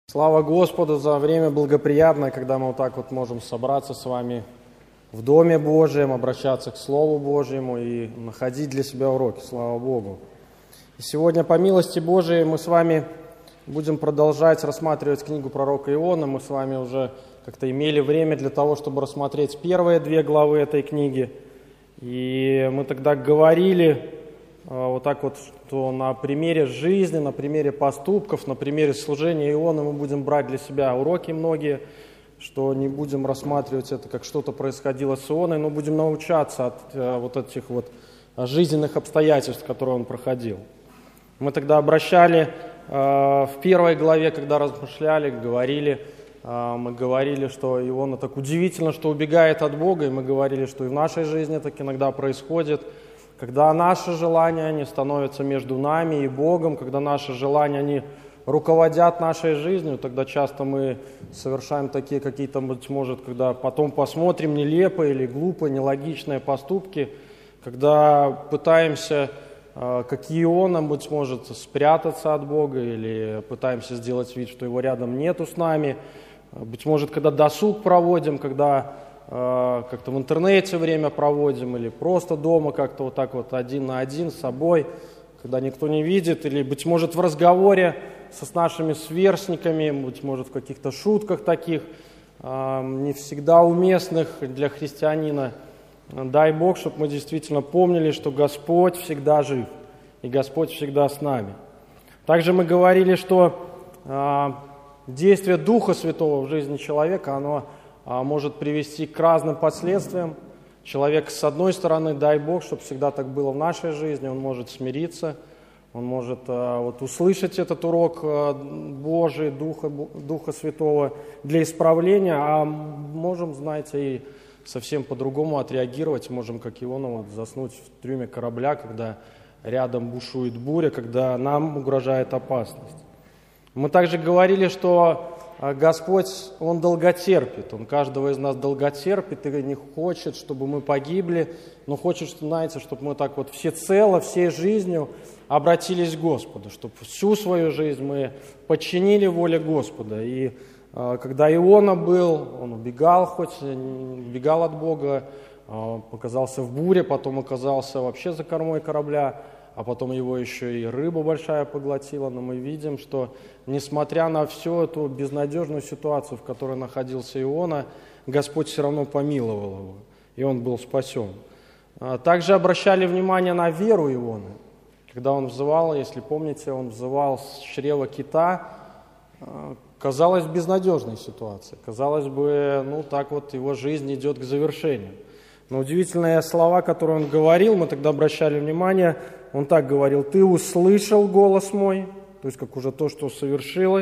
Слава Господу за время благоприятное, когда мы вот так вот можем собраться с вами в Доме Божьем, обращаться к Слову Божьему и находить для себя уроки. Слава Богу. И сегодня, по милости Божией, мы с вами будем продолжать рассматривать книгу пророка Иона. Мы с вами уже как-то имели время для того, чтобы рассмотреть первые две главы этой книги. И мы тогда говорили вот так вот, что на примере жизни, на примере поступков, на примере служения Иона мы будем брать для себя уроки многие, что не будем рассматривать это как что-то происходило с Ионой, но будем научаться от вот этих вот жизненных обстоятельств, которые он проходил. Мы тогда обращали в первой главе, когда размышляли, мы говорили, что Иона так удивительно, что убегает от Бога, и мы говорили, что и в нашей жизни так иногда происходит. Когда наши желания, они становятся между нами и Богом, когда наши желания, они руководят нашей жизнью, тогда часто мы совершаем такие какие-то, быть может, когда потом посмотрим, нелепые или глупые, нелогичные поступки, когда пытаемся, как Иона, быть может, спрятаться от Бога или пытаемся сделать вид, что Его рядом нету с нами, быть может, когда досуг проводим, когда как-то в интернете время проводим или просто дома как-то вот так вот один на один с собой, когда никто не видит, или, быть может, в разговоре с нашими сверстниками, быть может, в каких-то шутках таких, не всегда уместных для христианина. Дай Бог, чтобы мы действительно помнили, что Господь всегда жив, и Господь всегда с нами. Также мы говорили, что действие Духа Святого в жизни человека, оно может привести к разным последствиям. Человек, с одной стороны, дай Бог, чтобы всегда так было в нашей жизни, он может смириться, он может услышать этот урок Божий, Духа Святого для исправления, а можем, знаете, и совсем по-другому отреагировать, можем, как Иона, заснуть в трюме корабля, когда рядом бушует буря, когда нам угрожает опасность. Мы также говорили, что Господь, Он долготерпит, Он каждого из нас долготерпит и не хочет, чтобы мы погибли, но хочет, знаете, чтобы мы так вот всецело, всей жизнью обратились к Господу, чтобы всю свою жизнь мы подчинили воле Господа. И когда Иона был, он убегал от Бога, оказался в буре, потом оказался вообще за кормой корабля, а потом его еще и рыба большая поглотила. Но мы видим, что несмотря на всю эту безнадежную ситуацию, в которой находился Иона, Господь все равно помиловал его, и он был спасен. Также обращали внимание на веру Ионы. Когда он взывал, если помните, он взывал с чрева кита, казалось, безнадежной ситуации. Казалось бы, так вот его жизнь идет к завершению. Но удивительные слова, которые он говорил, мы тогда обращали внимание, он так говорил: «Ты услышал голос мой», то есть как уже то, что совершилось,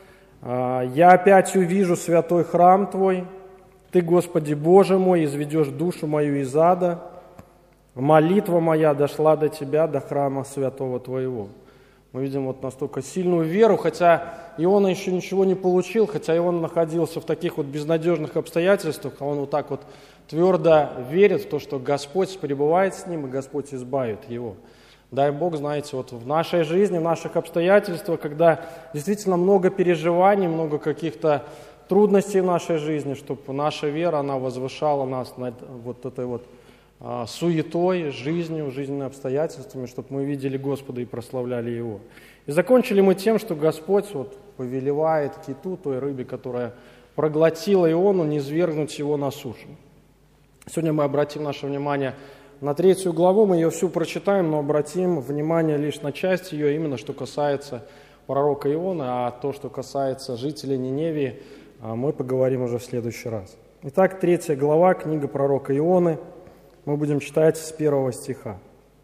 «Я опять увижу святой храм Твой, Ты, Господи Боже мой, изведешь душу мою из ада, молитва моя дошла до Тебя, до храма святого Твоего». Мы видим вот настолько сильную веру, хотя Иона еще ничего не получил, хотя он находился в таких вот безнадежных обстоятельствах, а он вот так вот твердо верит в то, что Господь пребывает с ним, и Господь избавит его. Дай Бог, знаете, вот в нашей жизни, в наших обстоятельствах, когда действительно много переживаний, много каких-то трудностей в нашей жизни, чтобы наша вера, она возвышала нас над вот этой вот суетой, жизнью, жизненными обстоятельствами, чтобы мы видели Господа и прославляли Его. И закончили мы тем, что Господь повелевает киту, той рыбе, которая проглотила Иону, низвергнуть его на сушу. Сегодня мы обратим наше внимание на 3 главу, мы ее всю прочитаем, но обратим внимание лишь на часть ее, именно что касается пророка Ионы, а то, что касается жителей Ниневии, мы поговорим уже в следующий раз. Итак, 3 глава, книга пророка Ионы, мы будем читать с 1 стиха.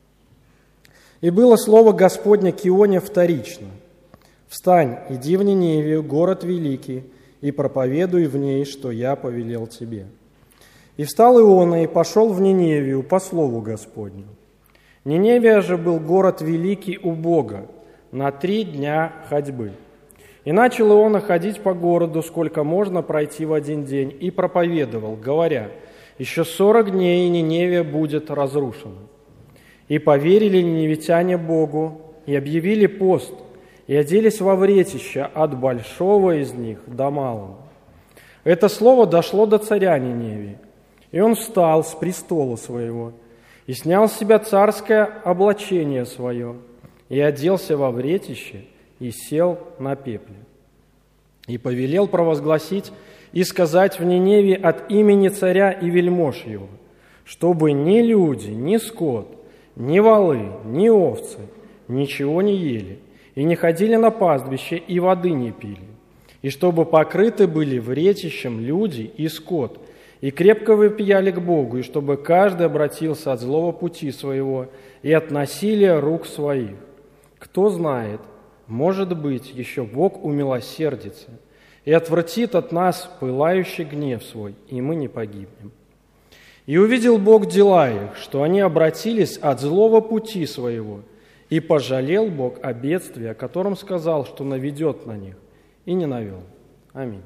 «И было слово Господне к Ионе вторично: встань, иди в Ниневию, город великий, и проповедуй в ней, что я повелел тебе. И встал Иона и пошел в Ниневию по слову Господню. Ниневия же был город великий у Бога, на 3 дня ходьбы. И начал Иона ходить по городу, сколько можно пройти в 1 день, и проповедовал, говоря: еще 40 дней, и Ниневия будет разрушена. И поверили ниневитяне Богу, и объявили пост, и оделись во вретища от большого из них до малого. Это слово дошло до царя Ниневии, и он встал с престола своего, и снял с себя царское облачение свое, и оделся во вретище, и сел на пепле. И повелел провозгласить и сказать в Ниневии от имени царя и вельмож его, чтобы ни люди, ни скот, ни волы, ни овцы ничего не ели, и не ходили на пастбище, и воды не пили, и чтобы покрыты были вретищем люди и скот, и крепко вопияли к Богу, и чтобы каждый обратился от злого пути своего и от насилия рук своих. Кто знает, может быть, еще Бог умилосердится и отвратит от нас пылающий гнев свой, и мы не погибнем. И увидел Бог дела их, что они обратились от злого пути своего, и пожалел Бог о бедствии, о котором сказал, что наведет на них, и не навел. Аминь.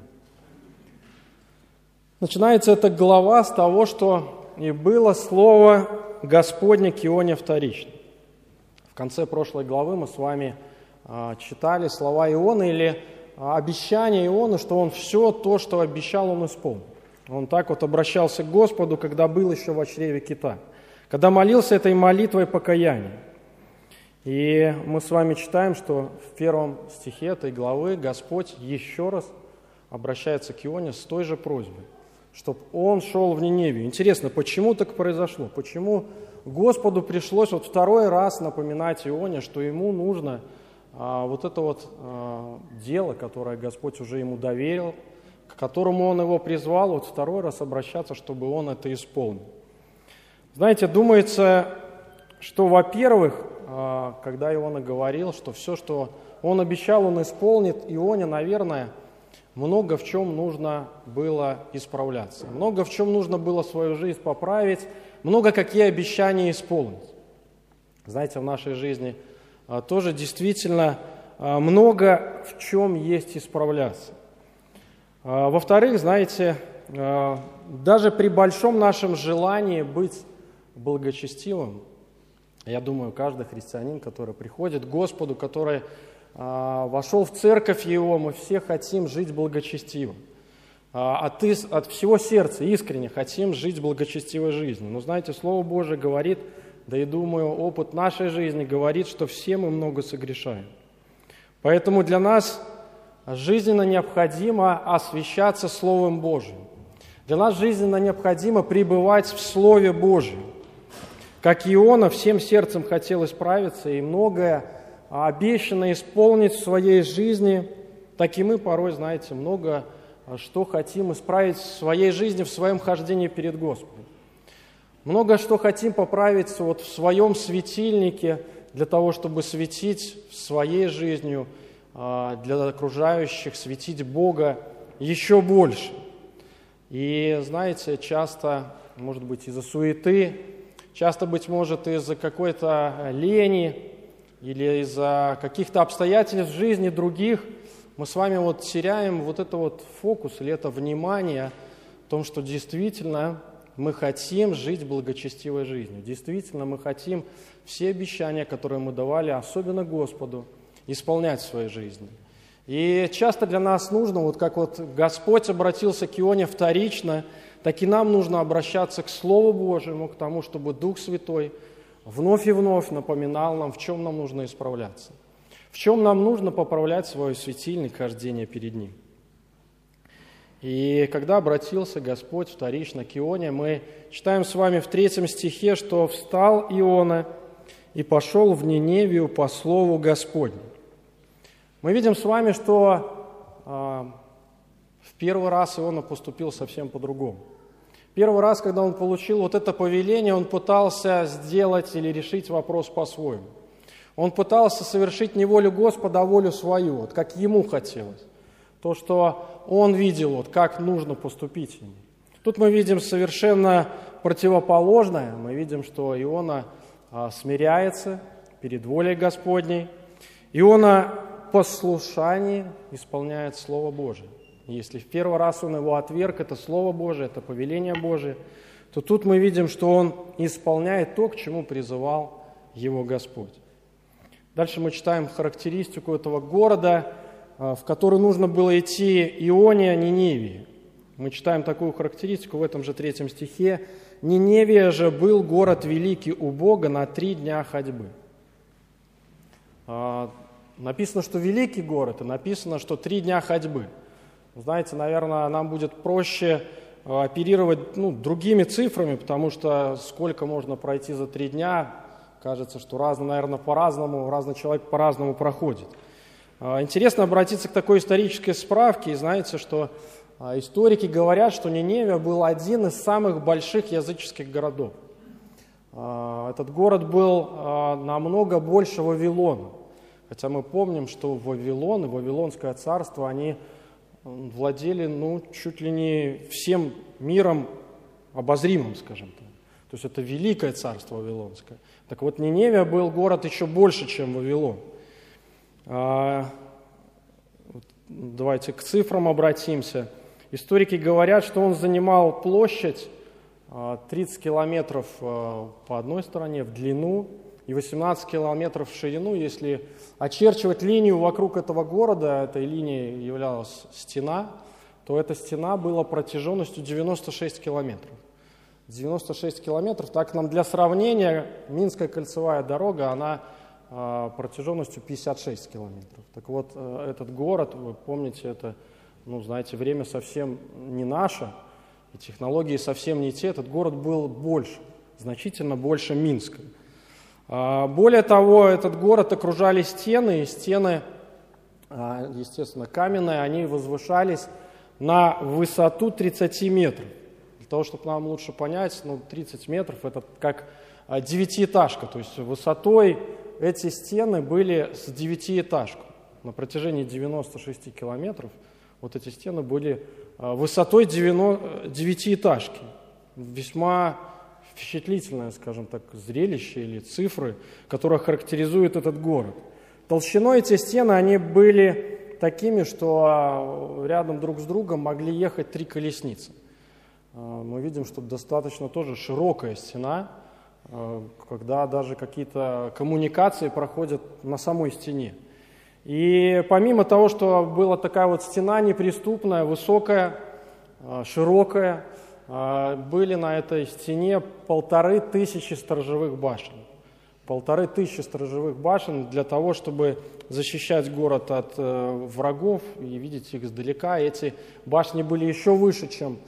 Начинается эта глава с того, что «и было слово Господне к Ионе вторично». В конце прошлой главы мы с вами читали слова Ионы или обещание Ионы, что он все то, что обещал, он исполнил. Он так вот обращался к Господу, когда был еще в чреве кита, когда молился этой молитвой покаяния. И мы с вами читаем, что в первом стихе этой главы Господь еще раз обращается к Ионе с той же просьбой, чтобы он шел в Ниневию. Интересно, почему так произошло? Почему Господу пришлось вот второй раз напоминать Ионе, что ему нужно вот это вот дело, которое Господь уже ему доверил, к которому он его призвал, вот второй раз обращаться, чтобы он это исполнил. Знаете, думается, что, во-первых, когда Иона говорил, что все, что он обещал, он исполнит, Ионе, наверное, много в чем нужно было исправляться, много в чем нужно было свою жизнь поправить, много какие обещания исполнить. Знаете, в нашей жизни тоже действительно много в чем есть исправляться. Во-вторых, знаете, даже при большом нашем желании быть благочестивым, я думаю, каждый христианин, который приходит к Господу, который вошел в церковь Его, мы все хотим жить благочестивым. От всего сердца искренне хотим жить благочестивой жизнью. Но знаете, Слово Божие говорит, да и думаю, опыт нашей жизни говорит, что все мы много согрешаем. Поэтому для нас жизненно необходимо освящаться Словом Божиим. Для нас жизненно необходимо пребывать в Слове Божьем. Как Иона всем сердцем хотел исправиться и многое обещано исполнить в своей жизни, так и мы порой, знаете, много что хотим исправить в своей жизни, в своем хождении перед Господом. Много что хотим поправить вот в своем светильнике для того, чтобы светить своей жизнью, для окружающих, светить Бога еще больше. И, знаете, часто, может быть, из-за суеты, часто, быть может, из-за какой-то лени или из-за каких-то обстоятельств в жизни других, мы с вами вот теряем вот это вот фокус или это внимание в том, что действительно мы хотим жить благочестивой жизнью. Действительно, мы хотим все обещания, которые мы давали, особенно Господу, исполнять в своей жизни. И часто для нас нужно, вот как вот Господь обратился к Ионе вторично, так и нам нужно обращаться к Слову Божьему, к тому, чтобы Дух Святой вновь и вновь напоминал нам, в чем нам нужно исправляться, в чем нам нужно поправлять свой светильник хождения перед Ним. И когда обратился Господь вторично к Ионе, мы читаем с вами в 3 стихе, что «встал Иона и пошел в Ниневию по слову Господню». Мы видим с вами, что в первый раз Иона поступил совсем по-другому. Первый раз, когда он получил вот это повеление, он пытался сделать или решить вопрос по-своему. Он пытался совершить не волю Господа, а волю свою, вот как ему хотелось. То, что он видел, вот как нужно поступить ему. Тут мы видим совершенно противоположное. Мы видим, что Иона смиряется перед волей Господней. Иона в послушании исполняет Слово Божие. Если в первый раз он его отверг, это Слово Божие, это повеление Божие, то тут мы видим, что он исполняет то, к чему призывал его Господь. Дальше мы читаем характеристику этого города, в который нужно было идти Иония, Ниневии. Мы читаем такую характеристику в этом же 3 стихе. «Ниневия же был город великий у Бога на 3 дня ходьбы». Написано, что великий город, и написано, что 3 дня ходьбы. Знаете, наверное, нам будет проще оперировать другими цифрами, потому что сколько можно пройти за 3 дня, кажется, что наверное, по-разному, разный человек по-разному проходит. Интересно обратиться к такой исторической справке, и знаете, что историки говорят, что Ниневия был один из самых больших языческих городов. Этот город был намного больше Вавилона, хотя мы помним, что Вавилон и Вавилонское царство, они владели чуть ли не всем миром обозримым, скажем так. То есть это великое царство Вавилонское. Так вот, Ниневия был город еще больше, чем Вавилон. Давайте к цифрам обратимся. Историки говорят, что он занимал площадь 30 километров по одной стороне в длину и 18 километров в ширину. Если очерчивать линию вокруг этого города, этой линией являлась стена, то эта стена была протяженностью 96 километров. 96 километров, так нам для сравнения, Минская кольцевая дорога, она протяженностью 56 километров. Так вот, этот город, вы помните, это, знаете, время совсем не наше, и технологии совсем не те, этот город был больше, значительно больше Минска. Более того, этот город окружали стены, и стены, естественно, каменные, они возвышались на высоту 30 метров. Для того, чтобы нам лучше понять, 30 метров – это как 9-этажка, то есть высотой эти стены были с 9-этажку. На протяжении 96 километров вот эти стены были высотой 9-этажки. Весьма впечатлительное, скажем так, зрелище или цифры, которые характеризуют этот город. Толщиной эти стены, они были такими, что рядом друг с другом могли ехать 3 колесницы. Мы видим, что достаточно тоже широкая стена, когда даже какие-то коммуникации проходят на самой стене. И помимо того, что была такая вот стена неприступная, высокая, широкая, были на этой стене 1500 сторожевых башен. 1500 сторожевых башен для того, чтобы защищать город от врагов и видеть их издалека. Эти башни были еще выше, чем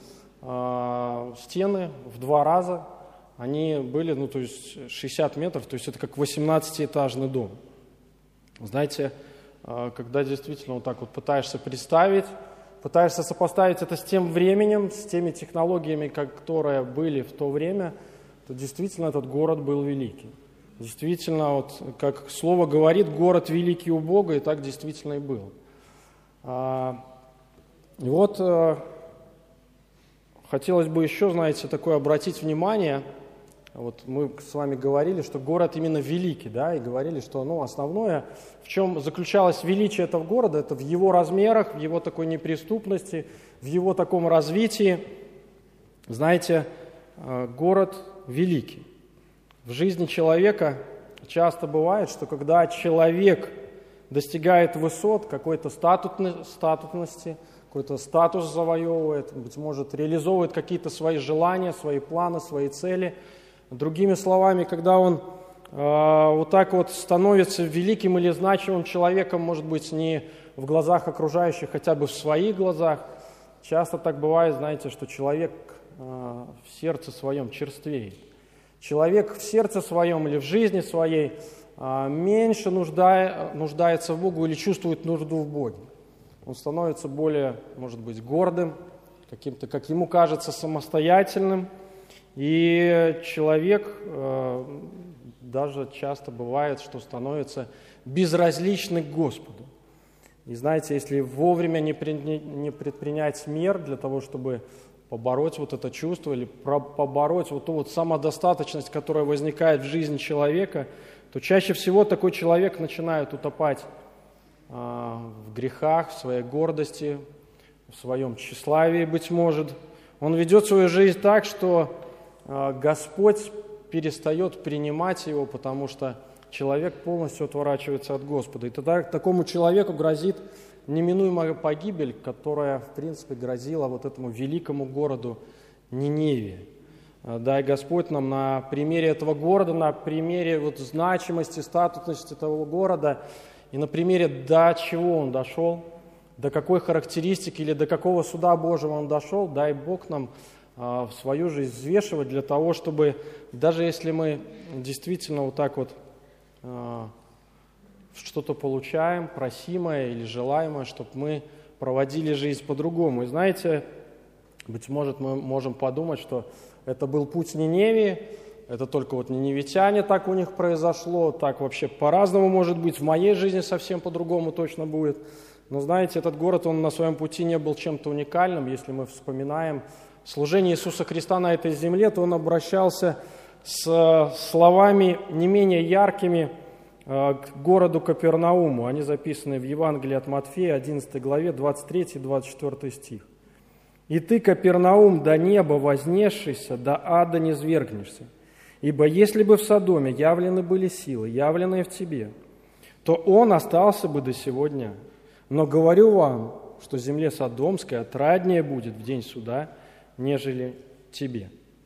стены, в 2 раза. Они были, то есть 60 метров, то есть это как 18-этажный дом. Знаете, когда действительно вот так вот пытаешься представить, пытаешься сопоставить это с тем временем, с теми технологиями, которые были в то время, то действительно этот город был великий. Действительно, вот как слово говорит, город великий у Бога, и так действительно и был. И вот хотелось бы еще, знаете, такое обратить внимание. Вот мы с вами говорили, что город именно великий, да, и говорили, что основное, в чем заключалось величие этого города, это в его размерах, в его такой неприступности, в его таком развитии. Знаете, город великий. В жизни человека часто бывает, что когда человек достигает высот какой-то статусности, какой-то статус завоевывает, быть может, реализовывает какие-то свои желания, свои планы, свои цели. Другими словами, когда он вот так вот становится великим или значимым человеком, может быть, не в глазах окружающих, хотя бы в своих глазах, часто так бывает, знаете, что человек в сердце своем черствеет. Человек в сердце своем или в жизни своей меньше нуждается в Богу или чувствует нужду в Боге. Он становится более, может быть, гордым, каким-то, как ему кажется, самостоятельным. И человек даже часто бывает, что становится безразличным к Господу. И знаете, если вовремя не предпринять мер для того, чтобы побороть вот это чувство или побороть вот ту вот самодостаточность, которая возникает в жизни человека, то чаще всего такой человек начинает утопать в грехах, в своей гордости, в своем тщеславии, быть может. Он ведет свою жизнь так, что Господь перестает принимать его, потому что человек полностью отворачивается от Господа. И тогда такому человеку грозит неминуемая погибель, которая, в принципе, грозила вот этому великому городу Ниневии. Дай Господь нам на примере этого города, на примере вот значимости, статусности этого города и на примере, до чего он дошел, до какой характеристики или до какого суда Божьего он дошел, дай Бог нам в свою жизнь взвешивать для того, чтобы даже если мы действительно вот так вот что-то получаем, просимое или желаемое, чтобы мы проводили жизнь по-другому. И знаете, быть может, мы можем подумать, что это был путь Ниневии, это только вот ниневитяне, так у них произошло, так вообще по-разному может быть, в моей жизни совсем по-другому точно будет. Но знаете, этот город, он на своем пути не был чем-то уникальным. Если мы вспоминаем служение Иисуса Христа на этой земле, то он обращался с словами не менее яркими к городу Капернауму. Они записаны в Евангелии от Матфея, 11 главе, 23-24 стих. «И ты, Капернаум, до неба вознесшийся, до ада не низвергнешься. Ибо если бы в Содоме явлены были силы, явленные в тебе, то он остался бы до сего дня. Но говорю вам, что земле Содомской отраднее будет в день суда, нежели тебе».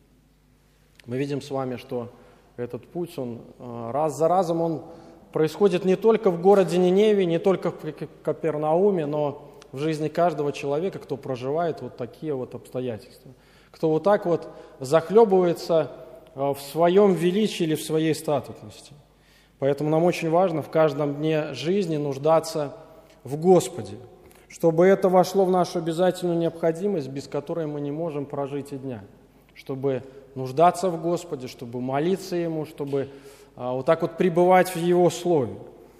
Мы видим с вами, что этот путь, он раз за разом, он происходит не только в городе Ниневии, не только в Капернауме, но в жизни каждого человека, кто проживает вот такие вот обстоятельства, кто вот так вот захлебывается в своем величии или в своей статусности. Поэтому нам очень важно в каждом дне жизни нуждаться в Господе, чтобы это вошло в нашу обязательную необходимость, без которой мы не можем прожить и дня, чтобы нуждаться в Господе, чтобы молиться Ему, чтобы вот так вот пребывать в Его Слове.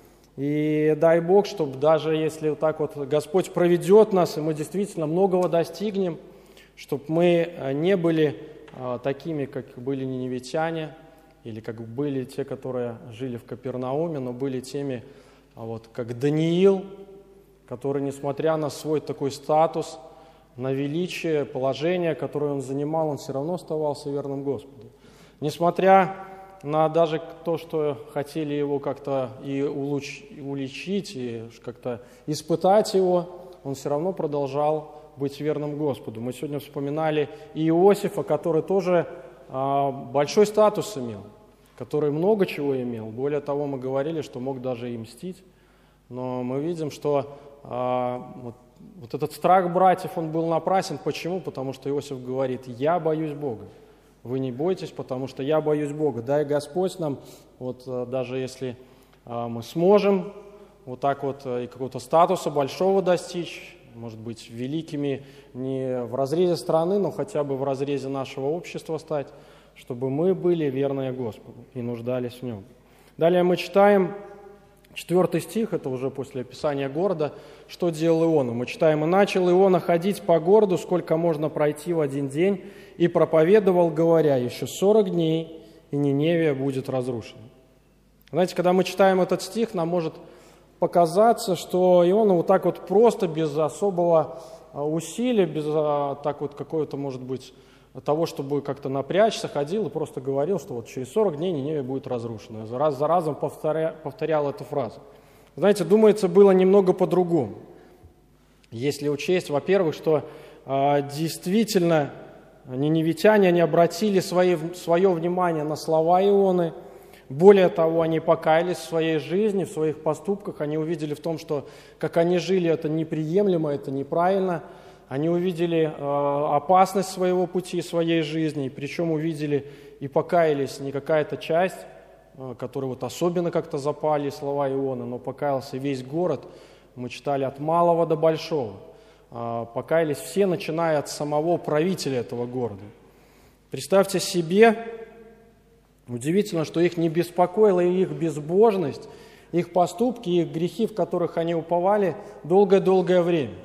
И дай Бог, чтобы даже если вот так вот Господь проведет нас, и мы действительно многого достигнем, чтобы мы не были такими, как были ниневитяне, или как были те, которые жили в Капернауме, но были теми, вот, как Даниил, который, несмотря на свой такой статус, на величие, положение, которое он занимал, он все равно оставался верным Господу. Несмотря на даже то, что хотели его как-то и уличить, и как-то испытать его, он все равно продолжал быть верным Господу. Мы сегодня вспоминали и Иосифа, который тоже большой статус имел, который много чего имел. Более того, мы говорили, что мог даже и мстить. Но мы видим, что вот этот страх братьев, он был напрасен. Почему? Потому что Иосиф говорит: «Я боюсь Бога». Вы не бойтесь, потому что я боюсь Бога. Дай Господь нам, вот даже если мы сможем вот так вот и какого-то статуса большого достичь, может быть, великими не в разрезе страны, но хотя бы в разрезе нашего общества стать, чтобы мы были верные Господу и нуждались в Нем. Далее мы читаем 4 стих, это уже после описания города, что делал Иона. Мы читаем: «И начал Иона ходить по городу, сколько можно пройти в один день, и проповедовал, говоря: еще 40 дней, и Ниневия будет разрушена». Знаете, когда мы читаем этот стих, нам может показаться, что Иона вот так вот просто, без особого усилия, без так вот какого-то, может быть, того, чтобы как-то напрячься, ходил и просто говорил, что вот через 40 дней Ниневия будет разрушена. Раз за разом повторял эту фразу. Знаете, думается, было немного по-другому. Если учесть, во-первых, что действительно ниневитяне, они обратили свое внимание на слова Ионы. Более того, они покаялись в своей жизни, в своих поступках. Они увидели в том, что как они жили, это неприемлемо, это неправильно. Они увидели опасность своего пути, своей жизни, причем увидели и покаялись не какая-то часть, которой вот особенно как-то запали слова Ионы, но покаялся весь город. Мы читали от малого до большого. Покаялись все, начиная от самого правителя этого города. Представьте себе, удивительно, что их не беспокоила их безбожность, их поступки, их грехи, в которых они уповали долгое-долгое время.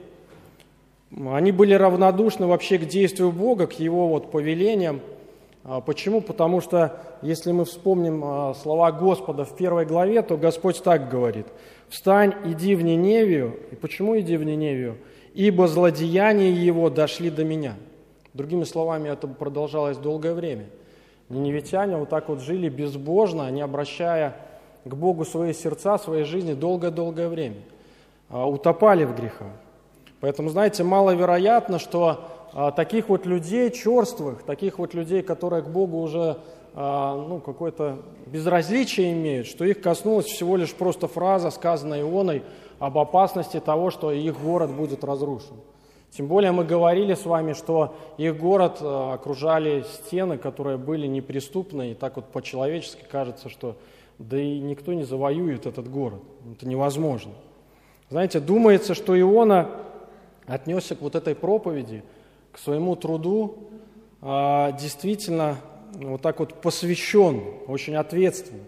Они были равнодушны вообще к действию Бога, к Его вот повелениям. Почему? Потому что, если мы вспомним слова Господа в 1 главе, то Господь так говорит: «Встань, иди в Ниневию». И почему иди в Ниневию? «Ибо злодеяния его дошли до меня». Другими словами, это продолжалось долгое время. Ниневитяне вот так вот жили безбожно, не обращая к Богу свои сердца, своей жизни долгое-долгое время, утопали в грехах. Поэтому, знаете, маловероятно, что таких вот людей черствых, таких вот людей, которые к Богу уже какое-то безразличие имеют, что их коснулась всего лишь просто фраза, сказанная Ионой, об опасности того, что их город будет разрушен. Тем более мы говорили с вами, что их город окружали стены, которые были неприступны, и так вот по-человечески кажется, что да и никто не завоюет этот город. Это невозможно. Знаете, думается, что Иона отнесся к вот этой проповеди, к своему труду, действительно вот так вот посвящен, очень ответственно.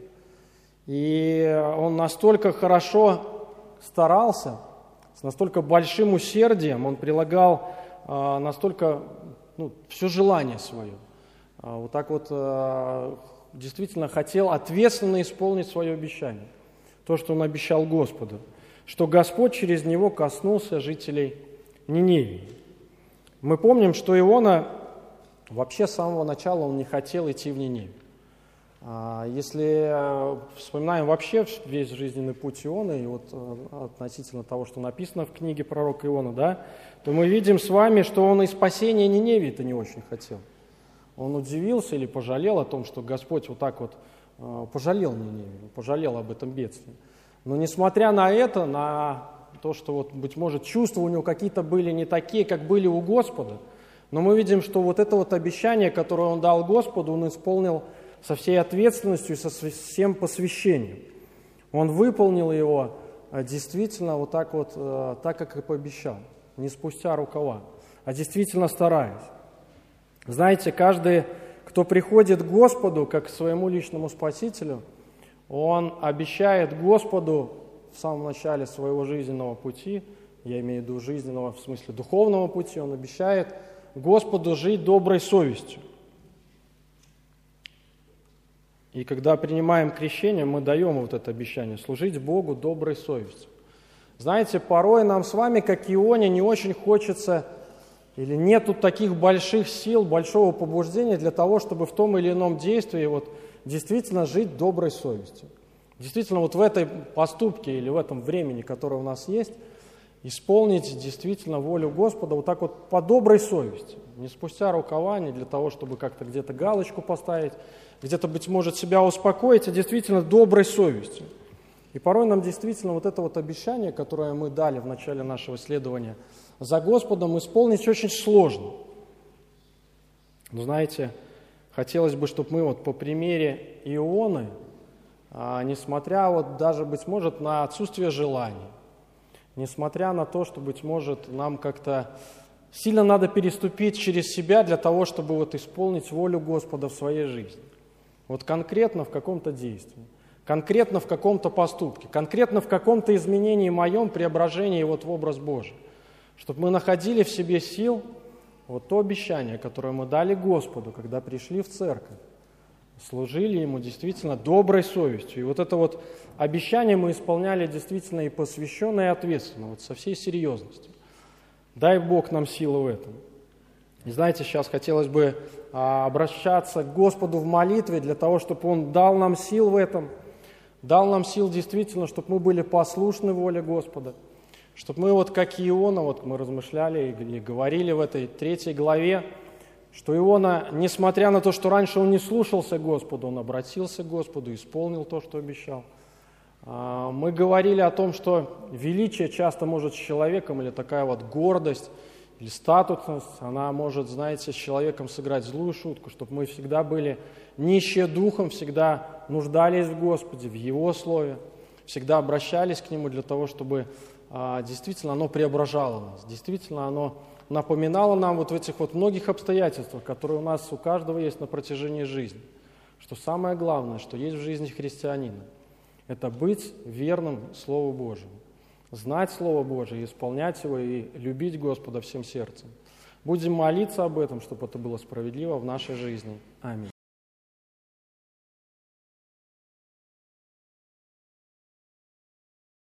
И он настолько хорошо старался, с настолько большим усердием, он прилагал настолько все желание свое. Вот так вот действительно хотел ответственно исполнить свое обещание. То, что он обещал Господу, что Господь через него коснулся жителей Ниневии. Мы помним, что Иона вообще с самого начала он не хотел идти в Ниневию. Если вспоминаем вообще весь жизненный путь Ионы, и вот относительно того, что написано в книге пророка Иона, да, то мы видим с вами, что он и спасения Ниневии-то не очень хотел. Он удивился или пожалел о том, что Господь вот так вот пожалел Ниневию, пожалел об этом бедствии. Но несмотря на это, на то, что, вот, быть может, чувства у него какие-то были не такие, как были у Господа, но мы видим, что вот это вот обещание, которое он дал Господу, он исполнил со всей ответственностью и со всем посвящением. Он выполнил его действительно вот так вот, так, как и пообещал, не спустя рукава, а действительно стараясь. Знаете, каждый, кто приходит к Господу, как к своему личному Спасителю, он обещает Господу в самом начале своего жизненного пути, я имею в виду жизненного в смысле духовного пути, он обещает Господу жить доброй совестью. И когда принимаем крещение, мы даем вот это обещание, служить Богу доброй совестью. Знаете, порой нам с вами, как Ионе, не очень хочется, или нету таких больших сил, большого побуждения для того, чтобы в том или ином действии вот действительно жить доброй совестью. Действительно вот в этой поступке или в этом времени, которое у нас есть, исполнить действительно волю Господа вот так вот по доброй совести, не спустя рукава, не для того, чтобы как-то где-то галочку поставить, где-то, быть может, себя успокоить, а действительно доброй совестью. И порой нам действительно вот это вот обещание, которое мы дали в начале нашего исследования за Господом, исполнить очень сложно. Но знаете, хотелось бы, чтобы мы вот по примере Ионы, несмотря вот даже, быть может, на отсутствие желаний, несмотря на то, что, быть может, нам как-то сильно надо переступить через себя для того, чтобы вот исполнить волю Господа в своей жизни. Вот конкретно в каком-то действии, конкретно в каком-то поступке, конкретно в каком-то изменении моем, преображении вот в образ Божий. Чтобы мы находили в себе сил, вот то обещание, которое мы дали Господу, когда пришли в церковь, служили Ему действительно доброй совестью. И вот это вот обещание мы исполняли действительно и посвященно, и ответственно, вот со всей серьезностью. Дай Бог нам силу в этом. И знаете, сейчас хотелось бы обращаться к Господу в молитве для того, чтобы Он дал нам сил в этом, дал нам сил действительно, чтобы мы были послушны воле Господа, чтобы мы вот как Иона, вот мы размышляли и говорили в этой 3 главе, что Иона, несмотря на то, что раньше он не слушался Господу, он обратился к Господу, исполнил то, что обещал. Мы говорили о том, что величие часто может с человеком, или такая вот гордость, или статусность, она может, знаете, с человеком сыграть злую шутку, чтобы мы всегда были нищие духом, всегда нуждались в Господе, в Его Слове, всегда обращались к Нему для того, чтобы действительно оно преображало нас, действительно оно напоминало нам вот в этих вот многих обстоятельствах, которые у нас, у каждого есть на протяжении жизни, что самое главное, что есть в жизни христианина, это быть верным Слову Божьему, знать Слово Божие, исполнять его и любить Господа всем сердцем. Будем молиться об этом, чтобы это было справедливо в нашей жизни. Аминь.